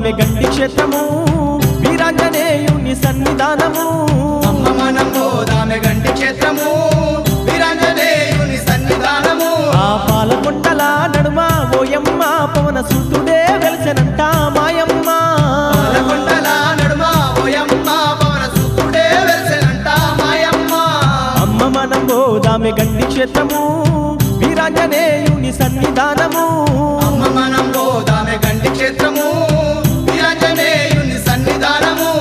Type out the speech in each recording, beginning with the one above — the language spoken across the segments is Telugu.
పోదామె గండి క్షేత్రము వీరాంజనేయుని సన్నిధానము అమ్మ మనం పోదామె గండి క్షేత్రము వీరాంజనేయుని సన్నిధానము ఆ పాలకొండల నడుమ ఓయమ్మ పవన సూతుడే వెలిసెనంట మాయమ్మ పాలకొండల నడుమ ఓయమ్మ పవన సూతుడే వెలిసెనంట మాయమ్మ అమ్మ మనం పోదామె గండి క్షేత్రము వీరాంజనేయుని సన్నిధానము అమ్మ మనం పోదామె గండి క్షేత్రము వీరాంజనేయుని సన్నిధానము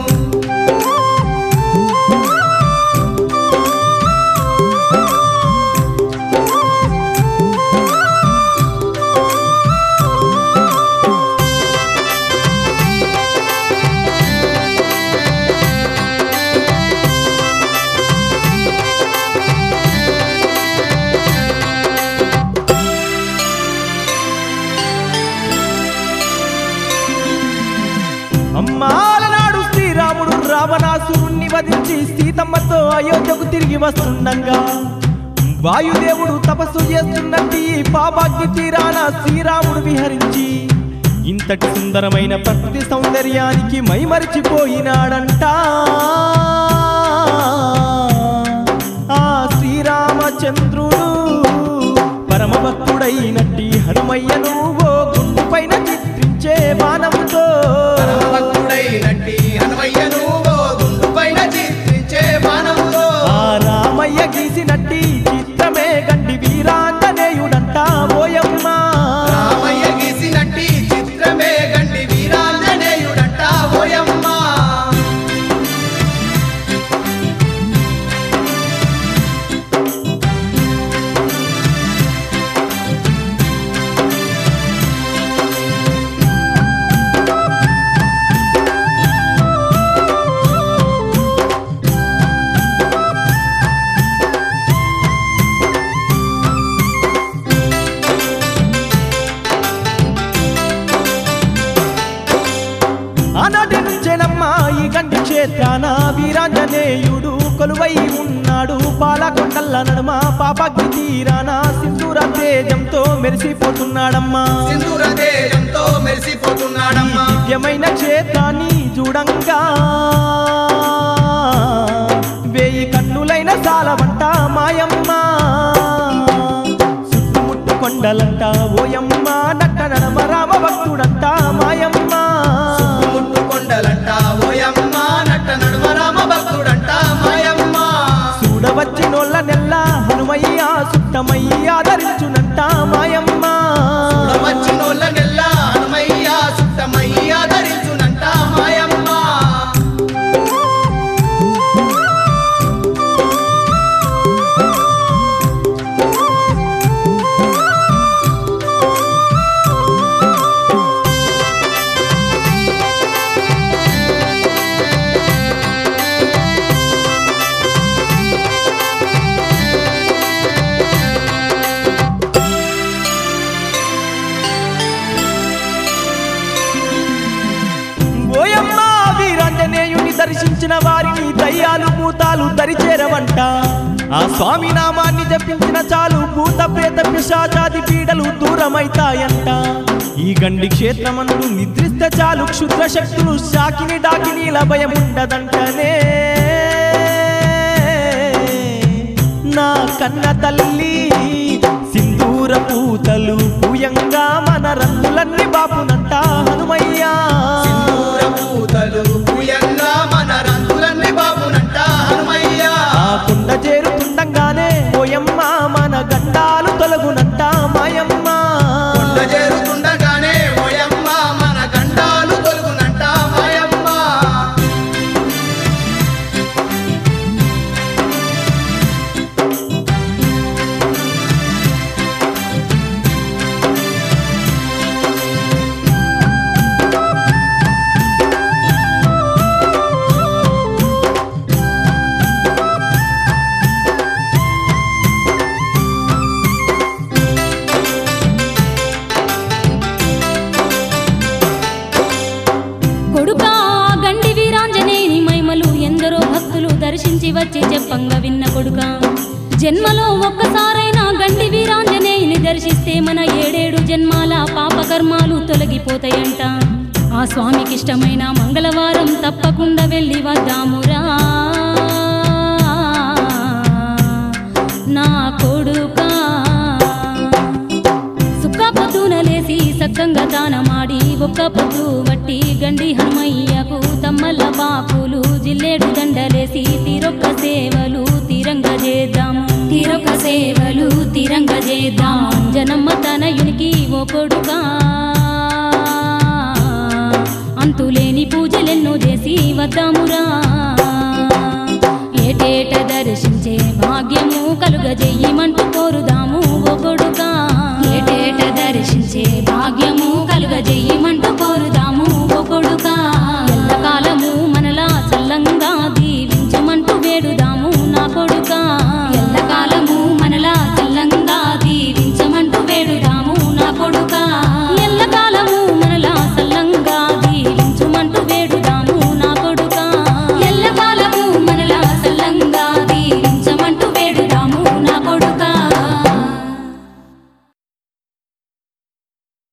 అమ్మాలనాడు శ్రీరాముడు రావణాసురుణ్ణి వధించి సీతమ్మతో అయోధ్యకు తిరిగి వస్తుండగా వాయుదేవుడు తపస్సు చేస్తున్నట్టి పాపాగ్ని తీరాన శ్రీరాముడు విహరించి ఇంతటి సుందరమైన ప్రకృతి సౌందర్యానికి మైమరిచిపోయినాడంట ఆ శ్రీరామచంద్రుడు పరమభక్తుడైనట్టి హనుమయ్యను ఓ గుండు పైన చిత్రించే బాణముతో భక్తుడైనట్టి హనుమయ్యను ఓ గుండు పైన చిత్రించే బాణముతో ఆ రామయ్య గీసినట్టి చిత్రమే గండి వీరాంజనేయుడంట ఓయమ్మ రామయ్య గీసినట్టి చిత్రమే గండి వీరాంజనేయుడంట ఓయమ్మ ఆనాటి నుంచేనమ్మా ఈ గండి క్షేత్రాన వీరాంజనేయుడు కొలువై ఉన్నాడు పాలకొండల నడుమ పాపాగ్ని తీరాన సింధూర తేజంతో మెరిసిపోతున్నాడమ్మా సింధూర తేజంతో మెరిసిపోతున్నాడమ్మా దివ్యమైన క్షేత్రాన్ని చూడంగా వేయి కన్నులైన సాలవంట మాయమ్మ చుట్టుముట్టు కొండలంట ఓయమ్మ నట్ట నడమ రామ భక్తుడంట మాయమ్మ ముట్టు కొండలంట ఓయమ్మ నట్ట నడుమ రామ భక్తుడంట మాయమ్మ చూడవచ్చినోళ్ళ నెల్ల హనుమయ్య సుట్టమయ్య ఆదరించునంట మాయమ్మ వచ్చినోళ్ళ నెల్ల హనుమయ్య సుట్టమయ్య ధరించునంట మాయమ్మ ఓయమ్మ వీరాంజనేయుని దర్శించిన వారిని దయ్యాలు భూతాలు దరిచేరవంట ఆ స్వామి నామాన్ని జపించిన చాలు భూత ప్రేత పిశాచాది పీడలు దూరమైతాయంట ఈ గండి క్షేత్రమందు నిద్రిస్తే చాలు క్షుద్ర శక్తులు శాకిని డాకినీల భయం ఉండదంటనే నా కన్న తల్లి సింధూర పూతలు పూయంగా మన రంగులన్నీ బాపునంట హనుమయ్య సింధూర పూతలు పూయంగా మన రంగులన్నీ బాబునంట హనుమయ్య ఆ కుండ చేరుతుండగానే ఓయమ్మ మన గండాలు తొలగునంట మాయమ్మ కొండ చేరుతుండగానే ఓయమ్మ మన గండాలు తొలుగునంట మాయమ్మ దర్శించి వచ్చి చెప్పంగా విన్న కొడుకా, జన్మలో ఒక్కసారైనా గండి వీరాంజనేయుని దర్శిస్తే మన 7 జన్మాల పాపకర్మాలు తొలగిపోతాయంట. ఆ స్వామికి ఇష్టమైన మంగళవారం తప్పకుండా వెళ్ళి వద్దామురా నా కొడుకా. సుక్క పొద్దున లేసి సక్కంగా దానమాడి ఒక్క పొద్దు వట్టి గండి హనుమయ్యకు తమ్మల్ల బాపులు జిల్లేడు దండలేసి తీరొక్క సేవలు తీరంగా చేద్దాము తీరొక్క సేవలు తీరంగా చేద్దాం. జనమ్మ తనయునికి ఓ కొడుకా అంతులేని పూజలెన్నో చేసి వద్దామురా. ఏటేట దర్శించే భాగ్యము కలుగజెయ్యమంటూ కోరుదాము ఓ కొడుకా.